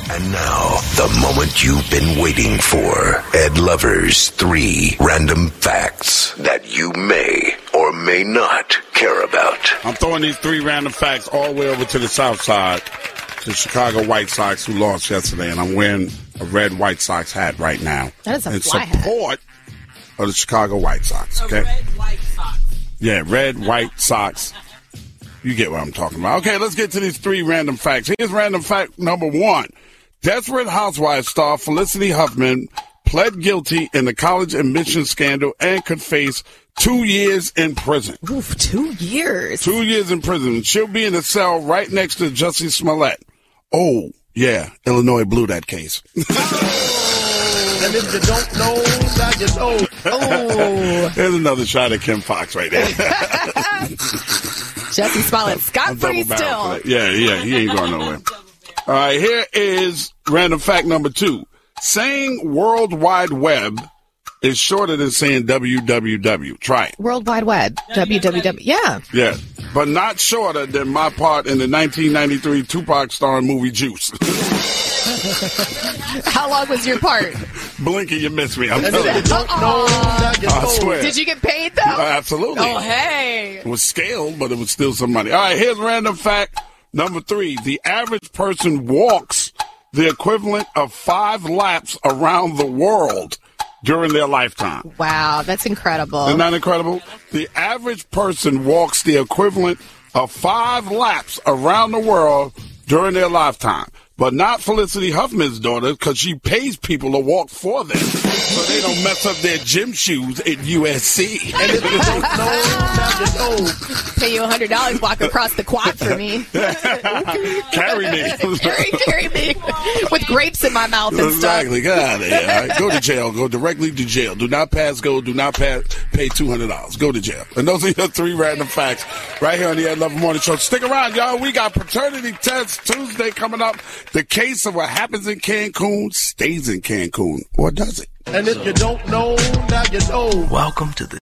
And now, the moment you've been waiting for. Ed Lover's 3 random facts that you may or may not care about. I'm throwing these 3 random facts all the way over to the south side, to Chicago White Sox, who lost yesterday, and I'm wearing a red White Sox hat right now. That is a in fly hat. support of the Chicago White Sox, okay? Red White Sox. Yeah, red White Sox. You get what I'm talking about. Okay, let's get to these 3 random facts. Here's random fact number 1. Desperate Housewives star Felicity Huffman pled guilty in the college admission scandal and could face 2 years in prison. Oof, 2 years. 2 years in prison. She'll be in a cell right next to Jussie Smollett. Oh, yeah, Illinois blew that case. And if you don't know, now you know. Oh. There's another shot at Kim Fox right there. Jussie Smollett, scot-free still. Yeah, he ain't going nowhere. All right, here is random fact number 2. Saying World Wide Web is shorter than saying WWW. Try it. World Wide Web, WWW. Yeah. Yeah, but not shorter than my part in the 1993 Tupac starring movie Juice. How long was your part? Blinky, you missed me. I'm telling you. I swear. Did you get paid, though? Absolutely. Oh, hey. It was scaled, but it was still some money. All right, here's random fact number 3. The average person walks the equivalent of 5 laps around the world during their lifetime. Wow, that's incredible. Isn't that incredible? The average person walks the equivalent of 5 laps around the world during their lifetime. But not Felicity Huffman's daughter, because she pays people to walk for them so they don't mess up their gym shoes at USC. And if you don't know, now you know. Pay you $100, walk across the quad for me. Carry me. Carry me. With grapes in my mouth and Exactly. Get out of here. All right? Go to jail. Go directly to jail. Do not pass go. Do not pay $200. Go to jail. And those are your 3 random facts right here on the Ed Lover Morning Show. Stick around, y'all. We got Paternity Test Tuesday coming up. The case of what happens in Cancun stays in Cancun. Or does it? And if you don't know, now you know. Welcome to the